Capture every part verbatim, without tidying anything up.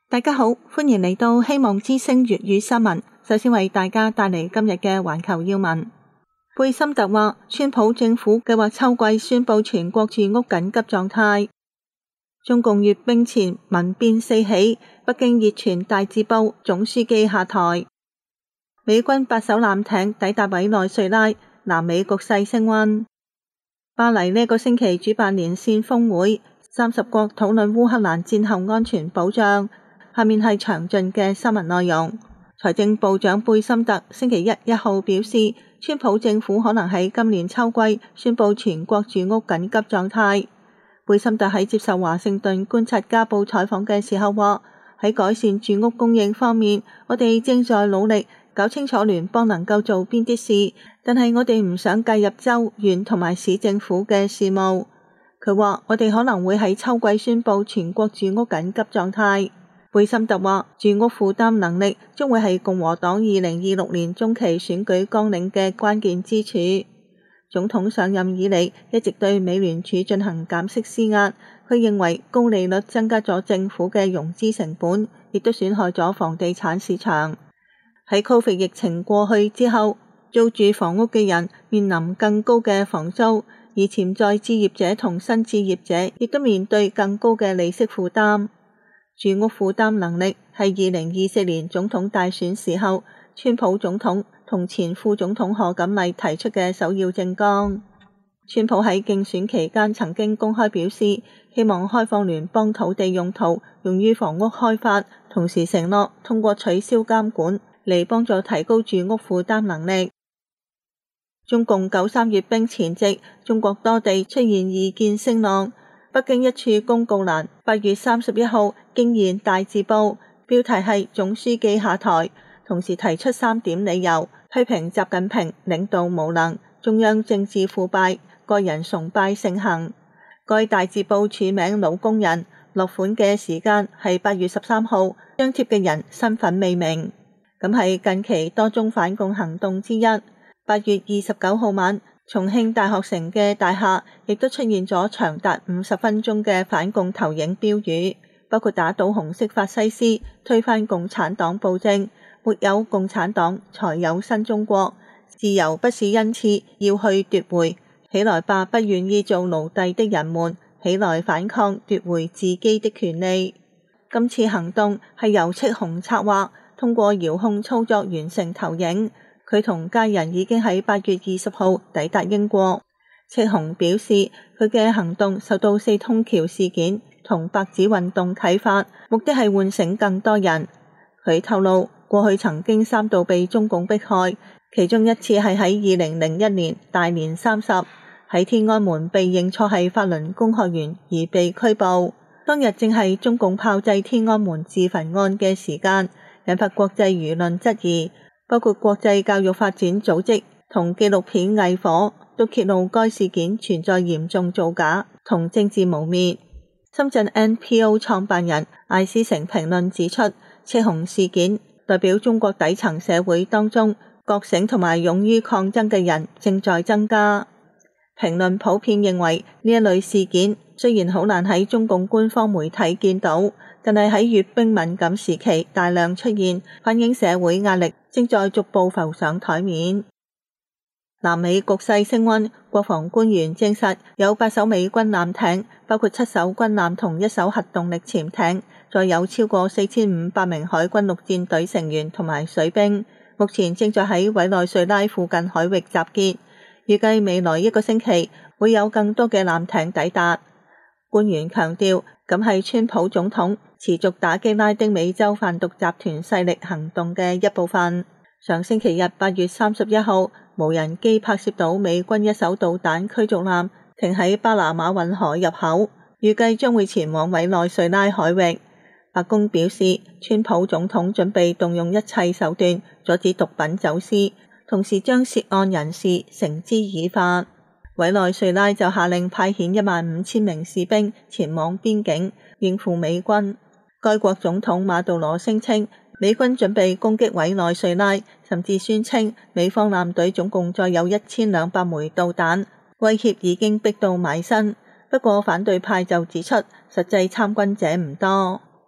大家好，歡迎嚟到希望之聲粵語新聞。首先為大家帶嚟今日嘅環球要聞。貝森特話，川普政府計劃秋季宣布全國住屋緊急狀態。中共閱兵前民變四起，北京熱傳大字報，總書記下台。美軍八艘艦艇抵達委內瑞拉，南美局勢升溫。巴黎呢個星期主辦連線峰會，三十國討論烏克蘭戰後安全保障。下面係詳盡嘅新聞內容。財政部長貝森特星期一一號表示，川普政府可能喺今年秋季宣布全國住屋緊急狀態。貝森特喺接受華盛頓觀察家報採訪嘅時候話，喺改善住屋供應方面，我哋正在努力搞清楚聯邦能夠做邊啲事，但係我哋唔想介入州、縣同埋市政府嘅事務。佢話，我哋可能會喺秋季宣布全國住屋緊急狀態。貝森特話，住屋負擔能力將會係共和黨二零二六年中期選舉綱領嘅關鍵支柱。總統上任以嚟一直對美聯儲進行減息施壓，佢認為高利率增加咗政府嘅融資成本，亦都損害咗房地產市場。喺 Covid 疫情過去之後，租住房屋嘅人面臨更高嘅房租，而潛在置業者同新置業者亦都面對更高嘅利息負擔。住屋負擔能力係二零二四年總統大選時候，川普總統同前副總統賀錦麗提出嘅首要政綱。川普喺競選期間曾經公開表示，希望開放聯邦土地用途用於房屋開發，同時承諾通過取消監管嚟幫助提高住屋負擔能力。中共九三閱兵前夕，中國多地出現異見聲浪。北京一處公告欄八月三十一號驚現大字報，標題係總書記下台，同時提出三點理由，批評習近平領導無能、中央政治腐敗、個人崇拜盛行。該大字報署名老工人，落款嘅時間係八月十三號，張貼嘅人身份未明。咁係近期多宗反共行動之一。八月二十九號晚，重慶大學城嘅大廈亦都出現咗長達五十分鐘嘅反共投影標語，包括打倒紅色法西斯、推翻共產黨暴政、沒有共產黨才有新中國、自由不是恩賜要去奪回，起來吧不願意做奴隸的人們，起來反抗奪回自己的權利。今次行動係由戚紅策劃，通過遙控操作完成投影。佢同家人已經喺八月二十號抵達英國。戚紅表示，佢嘅行動受到四通橋事件同白紙運動啟發，目的係喚醒更多人。佢透露，過去曾經三度被中共迫害，其中一次係喺二零零一年大年三十，喺天安門被認錯係法輪功學員而被拘捕。當日正係中共炮製天安門自焚案嘅時間，引發國際輿論質疑。包括國際教育發展組織同紀錄片藝火都揭露該事件存在嚴重造假同政治污衊。深圳 N P O 創辦人艾思成評論指出，戚紅事件代表中國底層社會當中覺醒同埋勇於抗爭嘅人正在增加。評論普遍認為，呢一類事件雖然好難喺中共官方媒體見到，但係喺閱兵敏感時期大量出現，反映社會壓力正在逐步浮上台面。南美局勢升溫，國防官員證實有八艘美軍艦艇，包括七艘軍艦同一艘核動力潛艇，再有超過四千五百名海軍陸戰隊成員同埋水兵，目前正在喺委內瑞拉附近海域集結。預計未來一個星期會有更多嘅艦艇抵達。官員強調，咁係川普總統持續打擊拉丁美洲販毒集團勢力行動嘅一部分。上星期日八月三十一號，無人機拍攝到美軍一艘導彈驅逐艦停喺巴拿馬運河入口，預計將會前往委內瑞拉海域。白宮表示，川普總統準備動用一切手段阻止毒品走私，同時將涉案人士繩之以法。委內瑞拉就下令派遣一萬五千名士兵前往邊境應付美軍。該國總統馬杜羅聲稱美軍準備攻擊委內瑞拉，甚至宣稱美方艦隊總共載有一千兩百枚導彈，威脅已經逼到埋身。不過反對派就指出，實際參軍者唔多。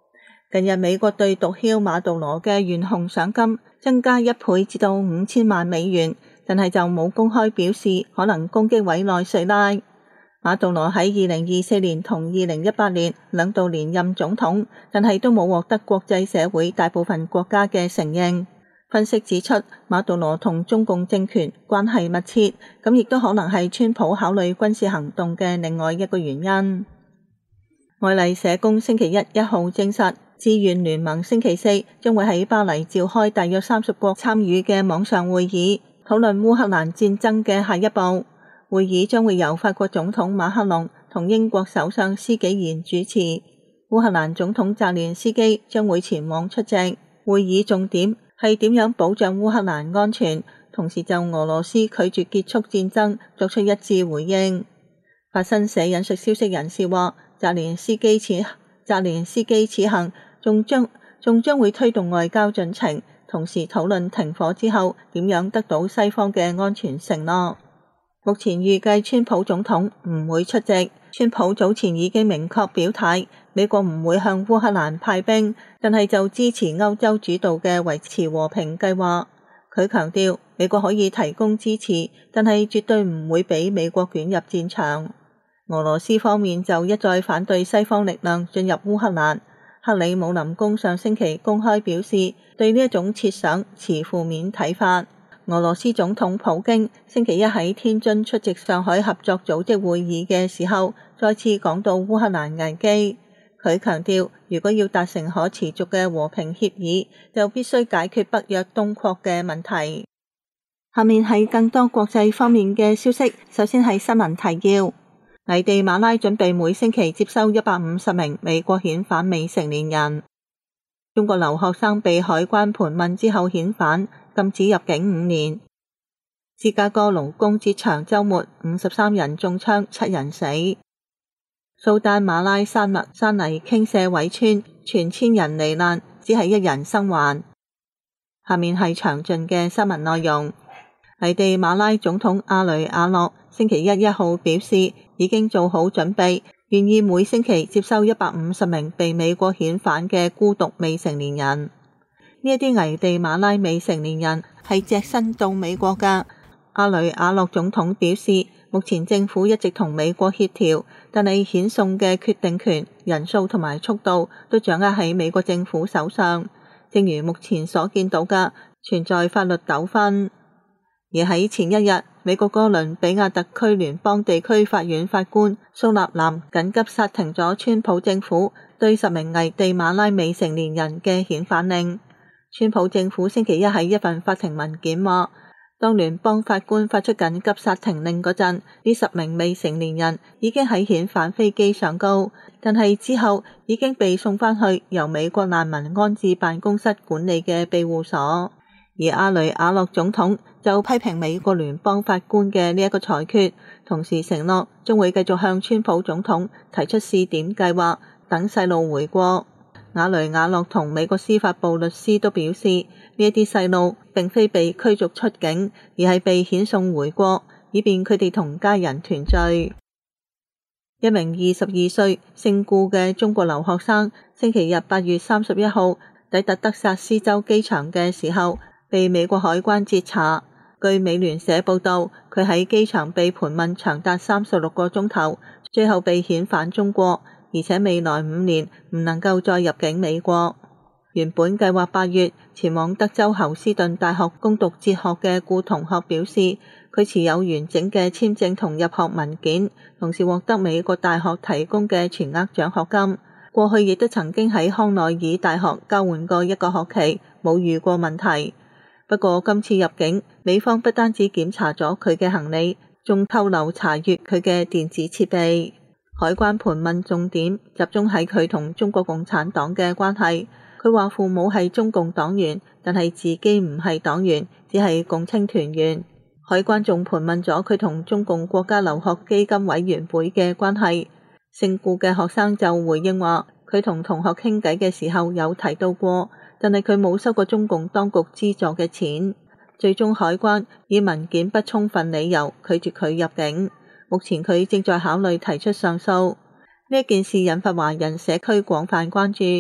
近日美國對毒梟馬杜羅嘅懸紅賞金增加一倍至到五千萬美元，但係就冇公開表示可能攻擊委內瑞拉。馬杜羅喺二零二四年同二零一八年兩度連任總統，但係都冇獲得國際社會大部分國家嘅承認。分析指出，馬杜羅同中共政權關係密切，咁亦都可能係川普考慮軍事行動嘅另外一個原因。愛麗舍宮星期一一號證實，志願聯盟星期四將會喺巴黎召開大約三十國參與嘅網上會議，討論烏克蘭戰爭嘅下一步。會議將會由法國總統馬克龍同英國首相施紀賢主持，烏克蘭總統澤連斯基將會前往出席。會議重點係點樣保障烏克蘭安全，同時就俄羅斯拒絕結束戰爭作出一致回應。法新社引述消息人士話，澤連斯基此澤連斯基此行仲將仲將會推動外交進程，同時討論停火之後點樣得到西方嘅安全承諾。目前預計川普總統唔會出席。川普早前已經明確表態，美國唔會向烏克蘭派兵，但係就支持歐洲主導嘅維持和平計劃。佢強調，美國可以提供支持，但係絕對唔會俾美國捲入戰場。俄羅斯方面就一再反對西方力量進入烏克蘭。克里姆林宮上星期公開表示，對呢一種設想持負面睇法。俄羅斯總統普京星期一喺天津出席上海合作組織會議嘅時候，再次講到烏克蘭危機。佢強調，如果要達成可持續嘅和平協議，就必須解決北約東擴嘅問題。下面係更多國際方面嘅消息，首先係新聞提要。危地馬拉準備每星期接收一百五十名美國遣返未成年人。中國留學生被海關盤問之後遣返，禁止入境五年。芝加哥勞工節長週末，五十三人中槍，七人死。蘇丹馬拉山脈山泥傾瀉毀村，全千人罹難，只係一人生還。下面係詳盡嘅新聞內容。危地馬拉總統阿雷亞諾星期一一號表示，已經做好準備，願意每星期接收一百五十名被美國遣返嘅孤獨未成年人。呢一啲危地馬拉未成年人係隻身到美國㗎。阿雷亞諾總統表示，目前政府一直同美國協調，但係遣送嘅決定權、人數同埋速度都掌握喺美國政府手上。正如目前所見到嘅，存在法律糾紛。而喺前一日，美國哥倫比亞特區聯邦地區法院法官蘇納南緊急剎停咗川普政府對十名危地馬拉未成年人嘅遣返令。川普政府星期一喺一份法庭文件話，當聯邦法官發出緊急剎停令嗰陣，呢十名未成年人已經喺遣返飛機上高，但係之後已經被送返去由美國難民安置辦公室管理嘅庇護所。而阿雷亞諾總統就批評美國聯邦法官嘅呢一個裁決，同時承諾將會繼續向川普總統提出試點計劃，等細路回國。阿雷亞諾同美國司法部律師都表示，呢一啲細路並非被驅逐出境，而係被遣送回國，以便佢哋同家人團聚。一名二十二歲姓顧嘅中國留學生，星期日八月三十一號抵達德薩斯州機場嘅時候，被美國海關截查。據美聯社報道，佢喺機場被盤問長達三十六個鐘頭，最後被遣返中國，而且未來五年唔能夠再入境美國。原本計劃八月前往德州侯斯頓大學攻讀哲學嘅顧同學表示，佢持有完整嘅簽證同入學文件，同時獲得美國大學提供嘅全額獎學金。過去亦都曾經喺康奈爾大學交換過一個學期，冇遇過問題。不過今次入境，美方不單止檢查咗佢嘅行李，仲扣留查閱佢嘅電子設備。海關盤問重點集中喺佢同中國共產黨嘅關係。佢話父母係中共黨員，但係自己唔係黨員，只係共青團員。海關仲盤問咗佢同中共國家留學基金委員會嘅關係。姓顧嘅學生就回應話，佢同同學傾偈嘅時候有提到過，但係佢冇收過中共當局資助嘅錢。最終海關以文件不充分理由拒絕佢入境。目前佢正在考慮提出上訴。呢件事引發華人社區廣泛關注。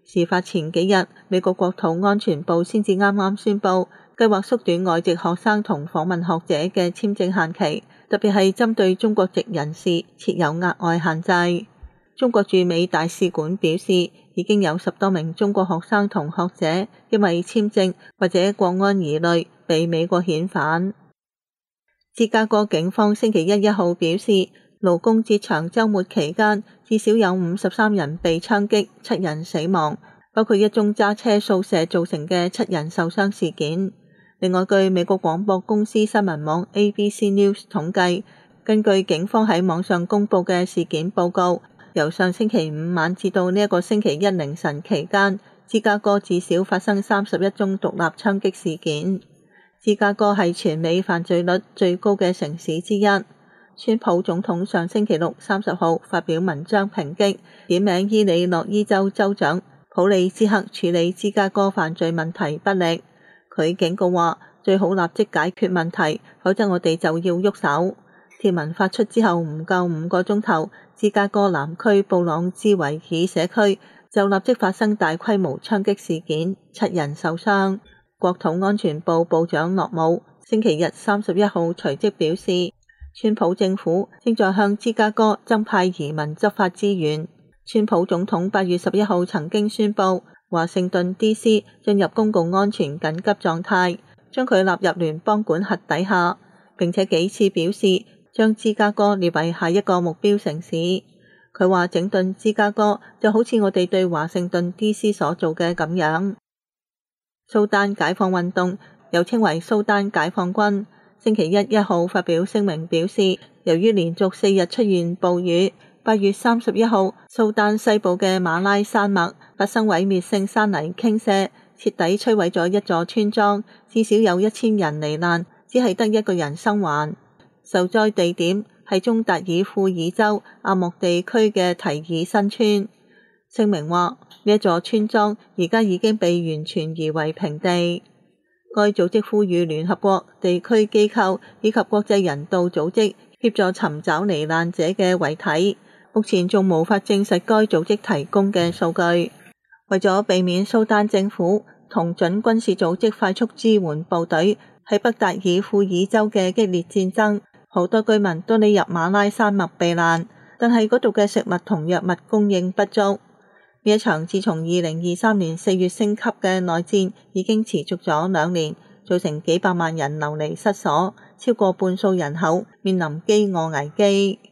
事發前幾日，美國國土安全部先至啱啱宣布，計劃縮短外籍學生同訪問學者嘅簽證限期，特別係針對中國籍人士設有額外限制。中國駐美大使館表示，已經有十多名中國學生同學者因為簽證或者國安疑慮被美國遣返。芝加哥警方星期一一號表示，勞工節長週末期間，至少有五十三人被槍擊，七人死亡，包括一宗揸車掃射造成嘅七人受傷事件。另外，據美國廣播公司新聞網 A B C News 統計，根據警方喺網上公佈嘅事件報告，由上星期五晚至到呢一個星期一凌晨期間，芝加哥至少發生三十一宗獨立槍擊事件。芝加哥係全美犯罪率最高嘅城市之一。川普總統上星期六三十號發表文章抨擊，點名伊利諾伊州州長普利茲克處理芝加哥犯罪問題不力。佢警告話，最好立即解決問題，否則我哋就要喐手。貼文發出之後唔夠五個鐘頭，芝加哥南區布朗茲維爾社區就立即發生大規模槍擊事件，七人受傷。國土安全部部長諾姆星期日三十一號隨即表示，川普政府正在向芝加哥增派移民執法資源。川普總統八月十一號曾經宣布，華盛頓 D C 進入公共安全緊急狀態，將佢納入聯邦管轄底下，並且幾次表示將芝加哥列為下一個目標城市。佢話整頓芝加哥就好似我哋對華盛頓 D C 所做嘅咁樣。蘇丹解放運動又稱為蘇丹解放軍，星期一一號發表聲明表示，由於連續四日出現暴雨，八月三十一號蘇丹西部嘅馬拉山脈發生毀滅性山泥傾瀉，徹底摧毀咗一座村莊，至少有一千人罹難，只係得一個人生還。受災地點係中達爾富爾州阿莫地區嘅提爾新村。聲明話，呢一座村莊而家已經被完全夷為平地。該組織呼籲聯合國、地區機構以及國際人道組織協助尋找罹難者嘅遺體，目前仲無法證實該組織提供嘅數據。為咗避免蘇丹政府同準軍事組織快速支援部隊喺北達爾富爾州嘅激烈戰爭，好多居民都匿入馬拉山脈避難，但係嗰度嘅食物同藥物供應不足。呢一場自從二零二三年四月升級嘅內戰已經持續咗兩年，造成幾百萬人流離失所，超過半數人口面臨飢餓危機。